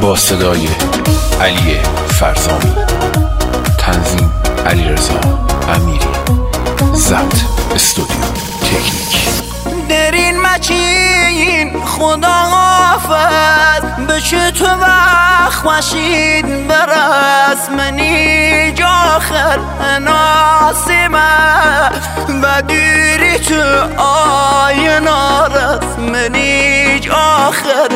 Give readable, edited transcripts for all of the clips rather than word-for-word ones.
با صدای علی فرزامی، تنظیم علیرضا امیری، ضبط استودیو تکنیک. درین مچین خدا حافظ بچه تو وقت مشید برس منی جاخر ناسمه و دیری تو آی نارس منی جاخر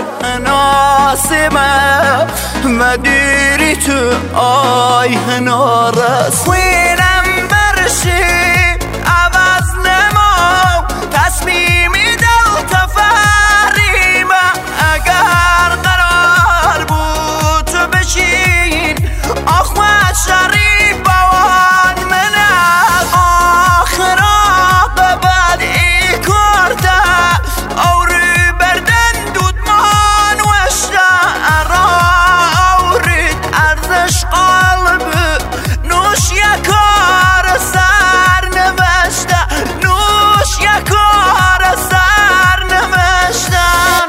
ناسمه و دیری تو آی نارس وینم برشی عوض نمو تصمیمی دل تفریمه اگر قرار بود تو بشین آخوات شریف بوان منه آخر آقابت ای کرده او روی بردن دودمان وشته ارا اورید ارزش قلب نوش یکار سر نوشته نوش یکار سر نوشتن.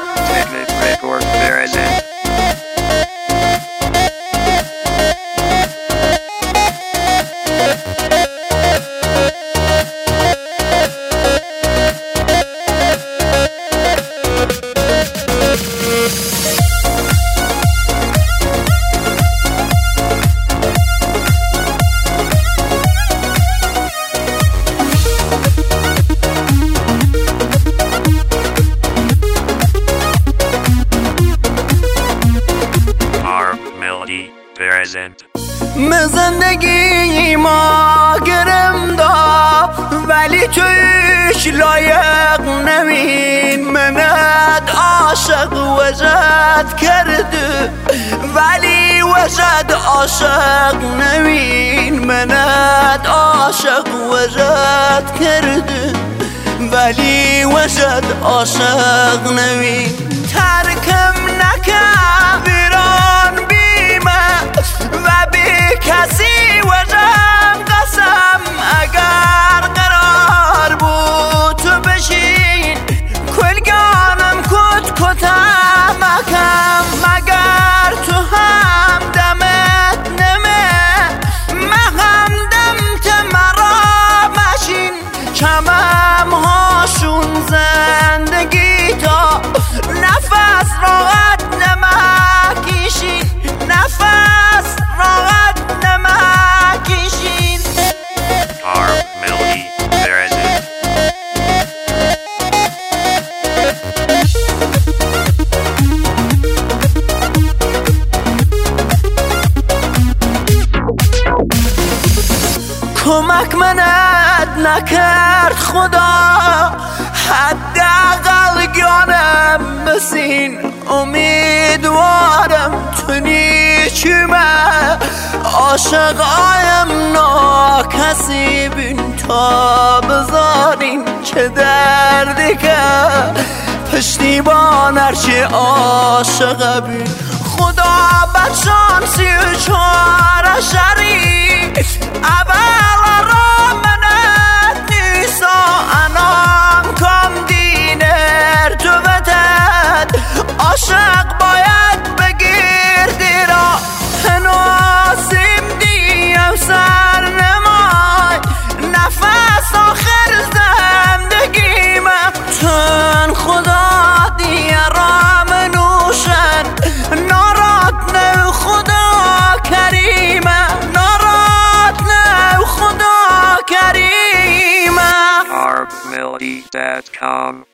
من زندگی ما گرم دا ولی تویش لایق نمین منت عاشق وجد کرده ولی وجد عاشق نمین منت عاشق وجد کرده ولی وجد عاشق نمین ترکم نکن بیران و بی کسی وجم قسم اگر قرار بود تو بشین کلگانم کتم مکم مگر تو هم دمت نمه مهم دمت مرا مشین کمم هاشون زندگی تا نفس راحت نمکیشین نفس راحت نمکیشین. کمک منت نکرد خدا حداقل گانم بسین امیدوارم تو نیچیمه عاشقایم ناکسی بین تا بذارین چه دردی که پشتیبان هرچی عاشق بین خدا بدشانسی و چاره شریف اول را منت نیسا انام کم دینر تو بتد عاشق باید بگیر دیرا ناسیم دیم سر نمای نفس آخر زندگیمه تن خدا دیرام نوشن ناراد نو خدا کریمه ناراد نو خدا کریمه. ArbMelody.com